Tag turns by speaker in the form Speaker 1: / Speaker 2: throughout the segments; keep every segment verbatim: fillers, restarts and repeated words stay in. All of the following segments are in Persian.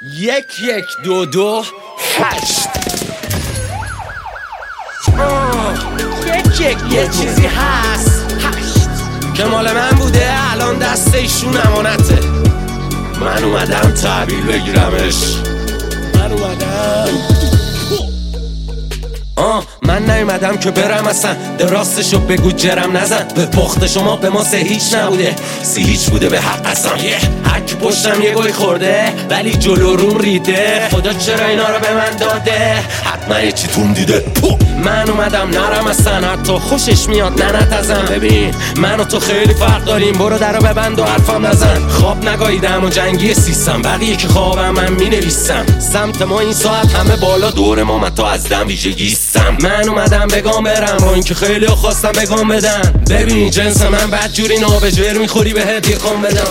Speaker 1: یک یک دو دو هشت یک یک یه چیزی هست هشت که مال من بوده الان دست ایشون امانته. من اومدم تحویل بگیرمش. من اومدم آه من نیومدم که برم اصلا دراستشو بگو جرم نزن. به پخت شما به ما سه هیچ نبوده سی هیچ بوده به حق اصلا. هرکی پشتم یه گوی خورده ولی جلو روم ریده. خدا چرا اینا رو به من داده؟ حتما یه چی تون دیده. من اومدم نرم اصلا حتی خوشش میاد ننت ازم. ببین من و تو خیلی فرق داریم. برو در رو ببند و حرفم نزن. خواب نگاهیدم و جنگی سیستم بقیه که خوابم من مینویسم. سمت ما این ساعت همه بالا دور ما من تا از دم ویژگیستم. من اومدم بگم برم با این که خیلی خواستم بگم بدن. ببین جنس من بدجوری نابجور میخوری به هدیه کن بدم.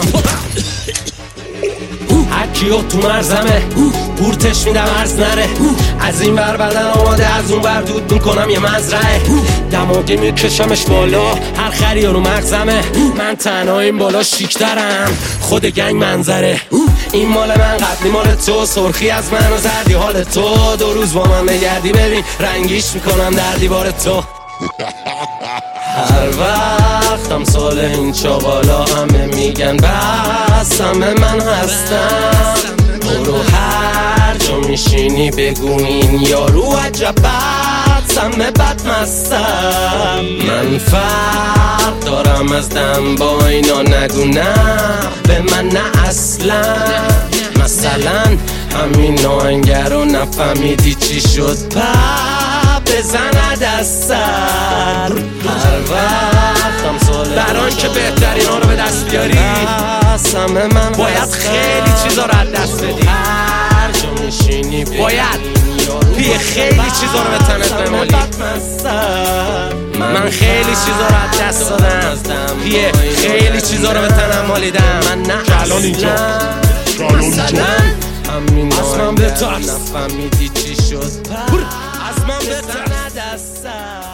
Speaker 1: هرکیو تو مرزمه بورتش میدم عرض نره. از این ور بدن آماده از اون ور دود میکنم یه مزرعه. دماغی میکشمش بالا هر خری رو مغزمه. من تنها این بالا شیکترم خود گنگ منظره. این مال من قبلی مال تو سرخی از من و زردی حال تو. دو روز با من بگردی ببین رنگیش میکنم در دیوار تو. هر وقتم سال این چاقالا همه میگن بس همه من هستم. برو هر جا میشینی بگو این یارو عجب بد همه بد مستم. من فرق دارم از دم با اینا نگو نه به من نه اصلا. مثلا همین آهنگر رو نفهمیدی چی شد پا بزند از سر. هر وقتم ساله بران که بهترین ها رو به دست بیاری من باید خیلی چیزا رو از دست بدی. هر جا میشینی باید یه خیلی چیزا رو به تنت بمالی. من خیلی چیزا رو از دست دادم یه خیلی چیزا رو به تنم مالیدم. من نه
Speaker 2: الان اینجا
Speaker 1: مثلا همین از من به ترس نفهمیدی چی شد از من به ترس.